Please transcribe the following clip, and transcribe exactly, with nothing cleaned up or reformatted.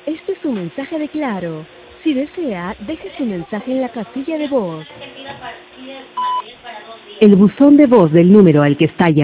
Este es un mensaje de Claro. Si desea, deje su mensaje en la casilla de voz. El buzón de voz del número al que está llamando